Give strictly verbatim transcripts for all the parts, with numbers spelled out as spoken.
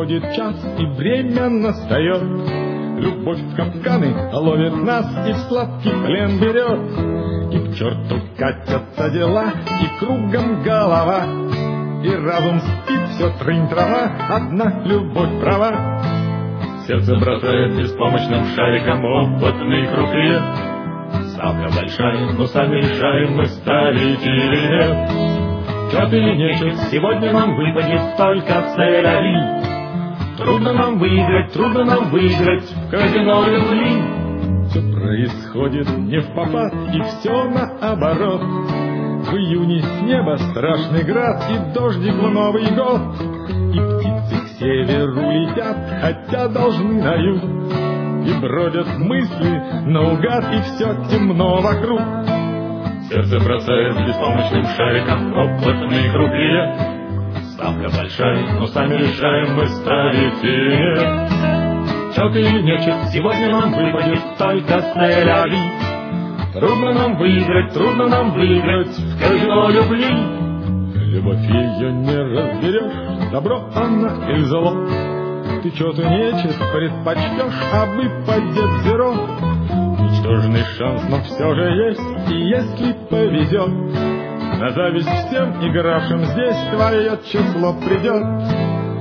приходит час, и время настает. Любовь в капканы ловит нас и в сладкий плен берет. И к черту катятся дела, и кругом голова, и разум спит, все трынь-трава, одна любовь права. Сердце бросает беспомощным шариком опытный крупье. Ставка большая, но сами решаем, мы ставить или нет. Чет или нечет, сегодня нам выпадет только сэляри. Трудно нам выиграть, трудно нам выиграть в казино любви. Все происходит не впопад, и все наоборот. В июне с неба страшный град, и дождик в Новый год. И птицы к северу летят, хотя должны на юг. И бродят мысли наугад, и все темно вокруг. Сердце бросает беспомощным шариком опытный крупье. Ставка большая, но сами решаем, мы ставить или нет. Чет или нечет, сегодня нам выпадет только сэляри. Трудно нам выиграть, трудно нам выиграть в казино любви. Любовь ее не разберешь, добро она или зло. Ты чё-то нечет предпочтешь, а выпадет зеро. Ничтожный шанс, но все же есть, и если повезет, на зависть всем игравшим здесь твое число придет.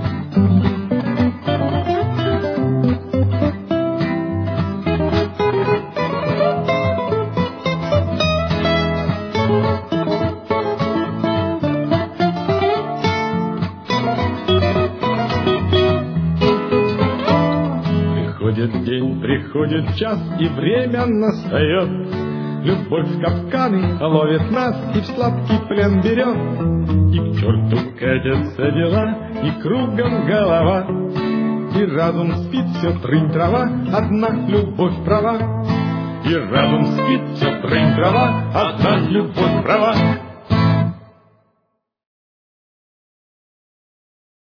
Приходит день, приходит час, и время настает. Любовь в капканы ловит нас и в сладкий плен берет. И к черту катятся дела, и кругом голова, и разум спит, все трынь-трава, одна любовь права. И разум спит, все трынь-трава, одна любовь права.